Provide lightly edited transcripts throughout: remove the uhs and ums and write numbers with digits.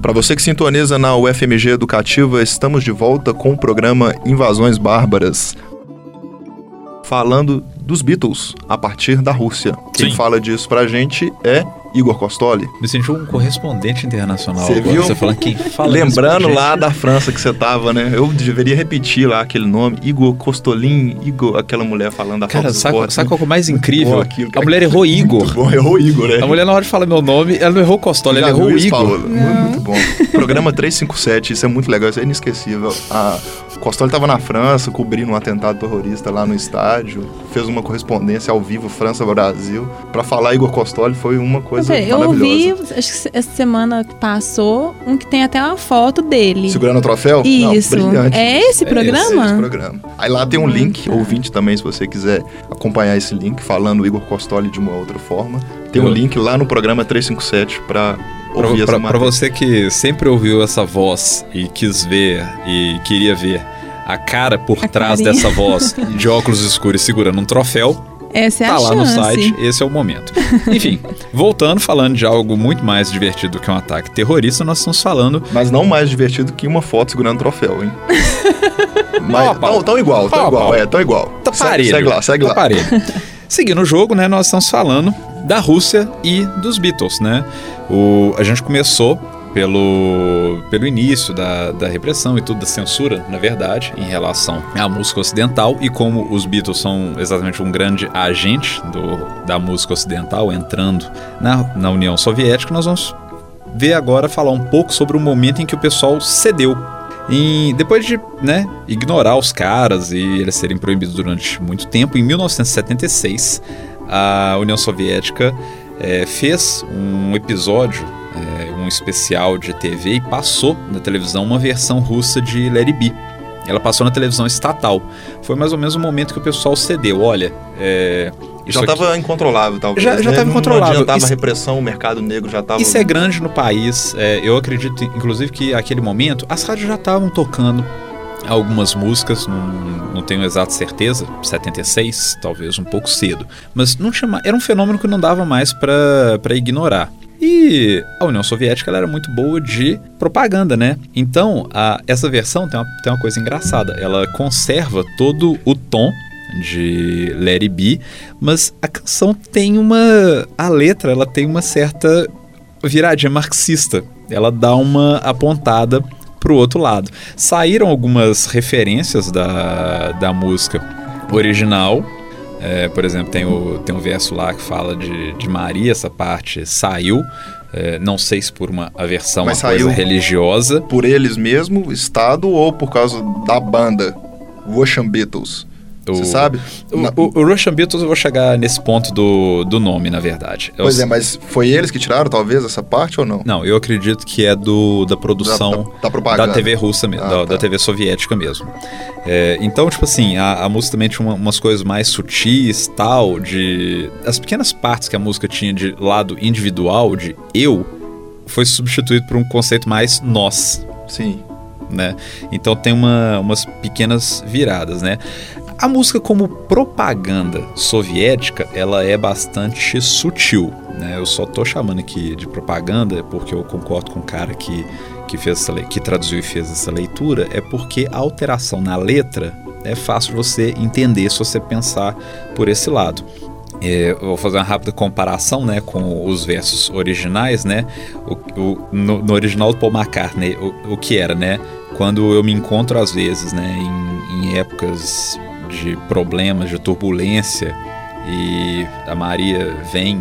Para você que sintoniza na UFMG Educativa, estamos de volta com o programa Invasões Bárbaras, falando dos Beatles a partir da Rússia. Quem fala disso pra gente é Igor Costoli. Me senti um correspondente internacional. Você agora. viu? Você falando quem fala. Lembrando lá da França que você tava, né? Eu deveria repetir lá aquele nome, Igor Costolin, Igor, aquela mulher falando da Cara, Fox Sports. sabe qual que é o mais incrível? Aquilo, a mulher errou Igor. Muito bom, errou Igor, né? A mulher, na hora de falar meu nome, ela não errou Costoli, ela errou Igor. Paulo? Muito bom. Programa 357, isso é muito legal, isso é inesquecível. O Costoli tava na França, cobrindo um atentado terrorista lá no estádio, fez uma correspondência ao vivo França-Brasil. Pra falar Igor Costoli foi uma coisa maravilhosa. Eu ouvi, acho que essa semana que passou, um que tem até uma foto dele. Segurando o troféu? Isso. Não, brilhante. É esse programa? É esse programa. Aí lá tem um link, ouvinte também, se você quiser acompanhar esse link, falando o Igor Costoli de uma outra forma. Tem um link lá no programa 357 pra ouvir essa matéria. Pra você que sempre ouviu essa voz e quis ver e queria ver a cara por trás dessa voz de óculos escuros segurando um troféu, essa é tá a lá chance. no site, esse é o momento. Enfim, voltando, falando de algo muito mais divertido que um ataque terrorista, nós estamos falando... Mas não mais divertido que uma foto segurando troféu, hein? Mas tão igual. Tão igual. Tá parelho. Segue lá. Parelho. Seguindo o jogo, né, nós estamos falando da Rússia e dos Beatles, né? A gente começou pelo início da repressão e tudo, da censura, na verdade, em relação à música ocidental, e como os Beatles são exatamente um grande agente da música ocidental entrando na União Soviética, nós vamos ver agora, falar um pouco sobre o momento em que o pessoal cedeu. Depois de ignorar os caras e eles serem proibidos durante muito tempo, em 1976, a União Soviética fez um episódio, um especial de TV, e passou na televisão uma versão russa de Let It Be. Ela passou na televisão estatal. Foi mais ou menos o momento que o pessoal cedeu. Olha, já estava incontrolável, talvez. Já estava incontrolável. Não adiantava a repressão, o mercado negro já estava... Isso é grande no país. Eu acredito, inclusive, que naquele momento as rádios já estavam tocando algumas músicas, não tenho exata certeza, 76, talvez um pouco cedo. Mas não tinha, era um fenômeno que não dava mais para ignorar. E a União Soviética ela era muito boa de propaganda, né? Então, essa versão tem uma coisa engraçada. Ela conserva todo o tom de Let It Be, mas a canção tem a letra, ela tem uma certa viradinha marxista. Ela dá uma apontada pro outro lado. Saíram algumas referências da música original. Por exemplo, tem um verso lá que fala de Maria, essa parte saiu, não sei se por uma aversão, uma coisa religiosa. Por eles mesmo, Estado, ou por causa da banda Russian Beatles? Você sabe? O Russian Beatles, eu vou chegar nesse ponto do nome, na verdade. Pois mas foi eles que tiraram, talvez, essa parte ou não? Não, eu acredito que é da produção da propaganda. Da TV russa mesmo, da TV soviética mesmo. Então, tipo assim, a música também tinha umas coisas mais sutis, tal, as pequenas partes que a música tinha de lado individual, de eu, foi substituído por um conceito mais nós. Sim. Né? Então tem umas pequenas viradas, né? A música como propaganda soviética, ela é bastante sutil, né? Eu só tô chamando aqui de propaganda porque eu concordo com o cara que traduziu e fez essa leitura, é porque a alteração na letra é fácil de você entender se você pensar por esse lado. Eu vou fazer uma rápida comparação, né, com os versos originais, né? No original do Paul McCartney, o que era, né? Quando eu me encontro às vezes, né, em épocas de problemas, de turbulência, e a Maria vem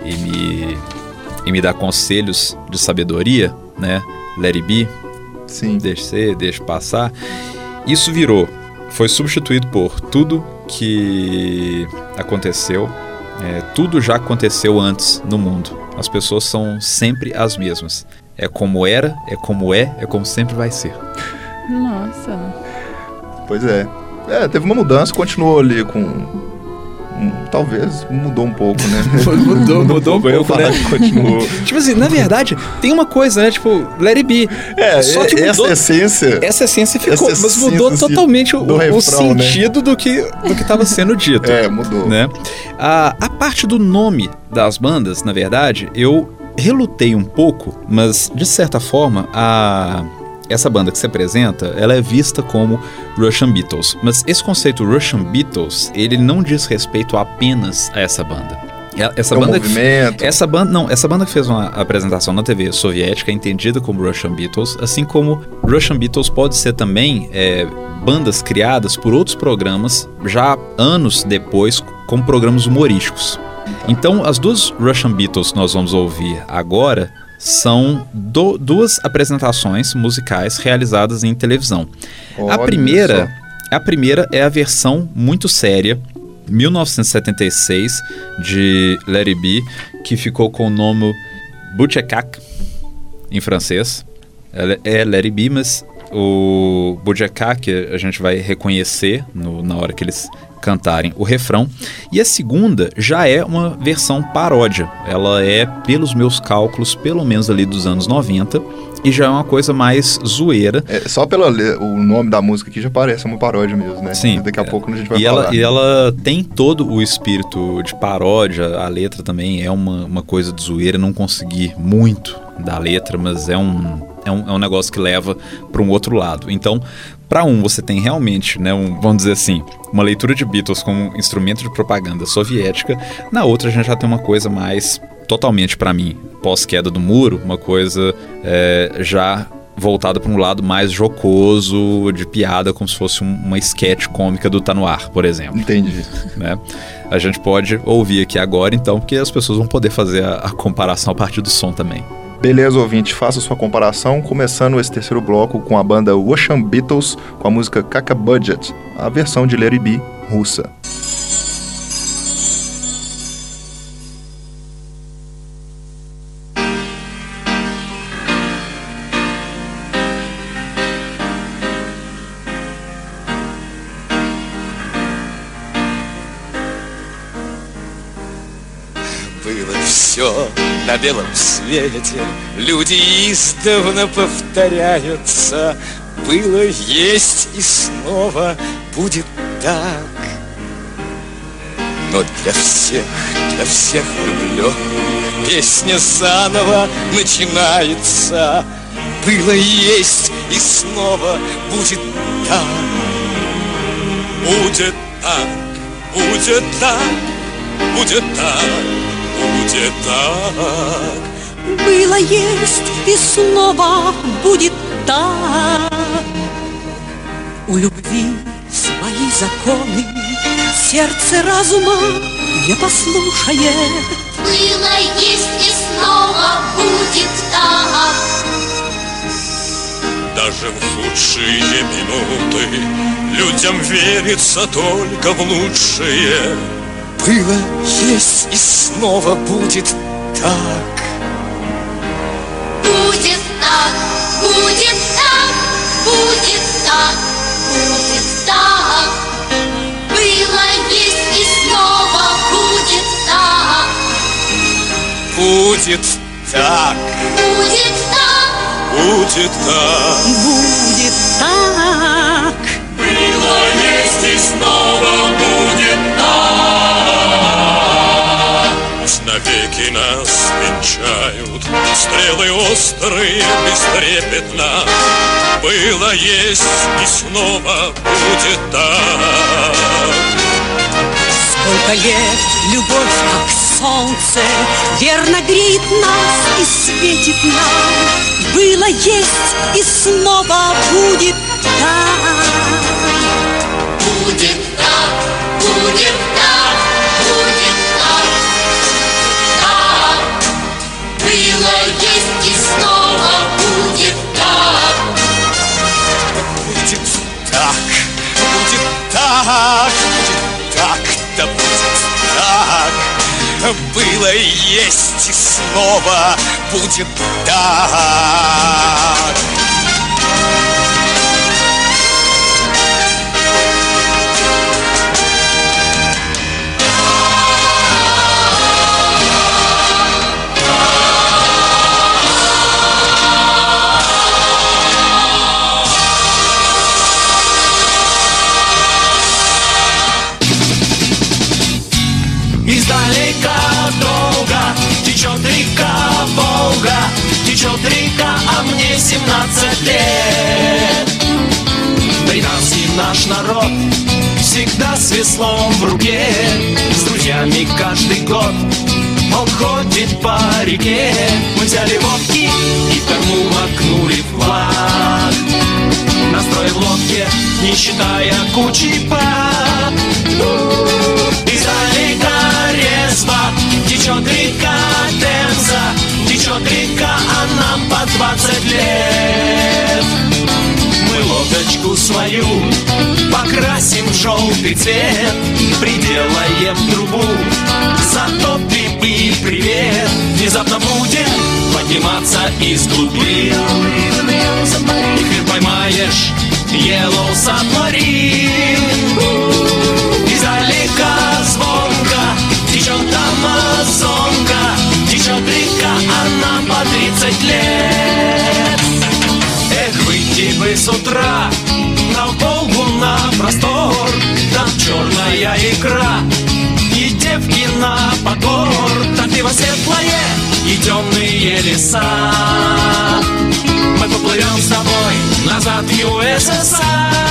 e me dá conselhos de sabedoria, né? Let it be, sim. Deixa ser, deixa passar. Isso foi substituído por tudo que aconteceu, tudo já aconteceu antes no mundo. As pessoas são sempre as mesmas. É como era, é como sempre vai ser. Nossa. Pois é. Teve uma mudança, continuou ali com... talvez mudou um pouco, né? mudou um pouco, né? Continuou. Tipo assim, na verdade, tem uma coisa, né? Tipo, Let It Be. Só que mudou, essa essência ficou, mas mudou totalmente o sentido, né? do que estava sendo dito. Mudou. Né? A parte do nome das bandas, na verdade, eu relutei um pouco, mas de certa forma essa banda que se apresenta, ela é vista como Russian Beatles. Mas esse conceito Russian Beatles, ele não diz respeito apenas a essa banda. Essa banda movimento. Essa banda que fez uma apresentação na TV soviética é entendida como Russian Beatles, assim como Russian Beatles pode ser também bandas criadas por outros programas já anos depois, como programas humorísticos. Então, as duas Russian Beatles que nós vamos ouvir agora são duas apresentações musicais realizadas em televisão. A primeira é a versão muito séria, 1976, de Let It Be, que ficou com o nome Butchekak, em francês. É Let It Be, mas o Butchekak a gente vai reconhecer na hora que eles cantarem o refrão. E a segunda já é uma versão paródia. Ela é, pelos meus cálculos, pelo menos ali dos anos 90, e já é uma coisa mais zoeira. Só pelo o nome da música aqui já parece uma paródia mesmo, né? Sim. Daqui a pouco a gente vai falar. E ela tem todo o espírito de paródia. A letra também é uma coisa de zoeira. Não consegui muito da letra, mas é um negócio que leva para um outro lado. Então, para você tem realmente, né, vamos dizer assim, uma leitura de Beatles como instrumento de propaganda soviética. Na outra a gente já tem uma coisa mais, totalmente para mim, pós-queda do muro, uma coisa já voltada para um lado mais jocoso, de piada, como se fosse uma sketch cômica do Tá No Ar, por exemplo. Entendi. Né? A gente pode ouvir aqui agora, então, porque as pessoas vão poder fazer a comparação a partir do som também. Beleza, ouvinte, faça sua comparação, começando esse terceiro bloco com a banda Russian Beatles, com a música Kaka Budget, a versão de Let It Be russa. Все на белом свете, люди издавна повторяются. Было, есть и снова будет так. Но для всех влюбленных песня заново начинается. Было, есть и снова будет так. Будет так, будет так, будет так. Будет так. Было, есть и снова будет так. У любви свои законы, сердце разума не послушает. Было, есть и снова будет так. Даже в худшие минуты людям верится только в лучшее. Было, есть и снова будет так. Будет так, будет так, будет так, будет так. Было, есть и снова будет так. Будет так. Будет так. Будет так. Будет так. Было, есть и снова будет так. Навеки нас венчают стрелы острые бестрепетно. Было, есть и снова будет так. Сколько лет любовь, как солнце, верно греет нас и светит нам. Было, есть и снова будет так. Будет так, будет так, будет так. Так. Было, есть и снова будет так. Будет так, будет так, будет так, да будет так. Было, есть и снова будет так. Издалека долго течет река Волга, течет река, а мне 17 лет. Британский наш народ всегда с веслом в руке, с друзьями каждый год он ходит по реке. Мы взяли водки и в корму воткнули флаг, настроив лодке, не считая кучи пап. Издалека резво течет река Темза, течет река, а нам по 20 лет. Мы лодочку свою покрасим в желтый цвет, приделаем трубу, затопим и привет. Внезапно будет подниматься из глубин, и ты поймаешь Yellow Submarine. Издалека звонко течет Амазонка, течет река, а нам по 30 лет. Эх, выйти бы с утра на Волгу, на простор, там черная икра и девки на покор, там пиво светлое и темные леса. Мы поплывем с тобой назад в ЮССР.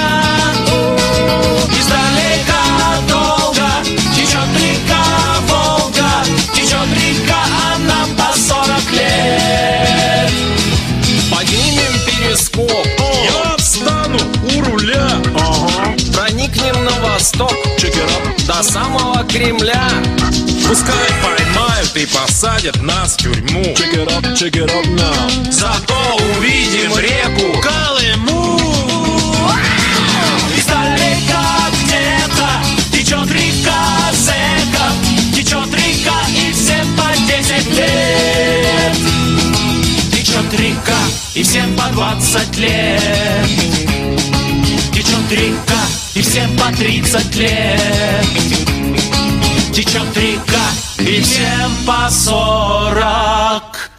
Издалека долго течет река Волга, течет река, а нам по 40 лет. Поднимем перископ, я встану у руля, проникнем на восток, до самого Кремля. Пускай поймают и посадят нас в тюрьму, зато увидим реку Колыму. Издалека где-то течет река зэков, течет река, и всем по 10 лет. Течет река, и всем по 20 лет. Течет река, и всем по 30 лет. Течет река, и всем по 40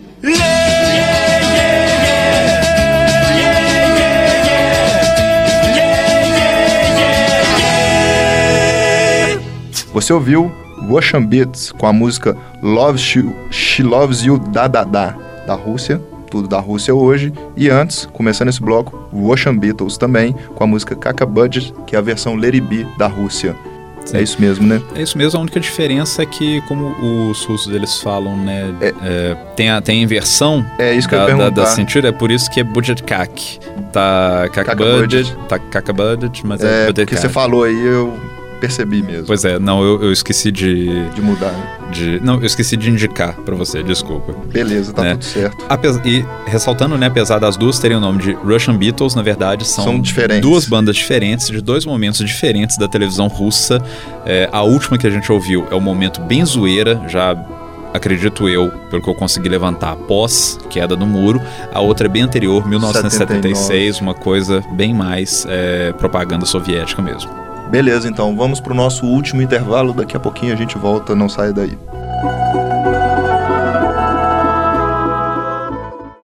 Você ouviu Russian Beats com a música She Loves You Da Da Da, da Rússia, tudo da Rússia hoje. E antes, começando esse bloco, Russian Beatles também, com a música Kaka Budget, que é a versão Let It Be da Rússia. Sim. É isso mesmo, né? É isso mesmo, a única diferença é que, como os russos eles falam, né, tem a inversão isso que eu ia perguntar. Da cintura, é por isso que é budget kak. Tá kaka budget, mas é budget porque kak. Você falou aí, eu percebi mesmo. Pois é, não, eu esqueci de mudar. Não, eu esqueci de indicar pra você, desculpa. Beleza, tá tudo certo. E ressaltando, né, apesar das duas terem o nome de Russian Beatles, na verdade são duas bandas diferentes, de dois momentos diferentes da televisão russa. A última que a gente ouviu é o momento bem zoeira, já acredito eu, pelo que eu consegui levantar, após queda do muro. A outra é bem anterior, 1976, 79. Uma coisa bem mais propaganda soviética mesmo. Beleza, então, vamos pro nosso último intervalo. Daqui a pouquinho a gente volta, não saia daí.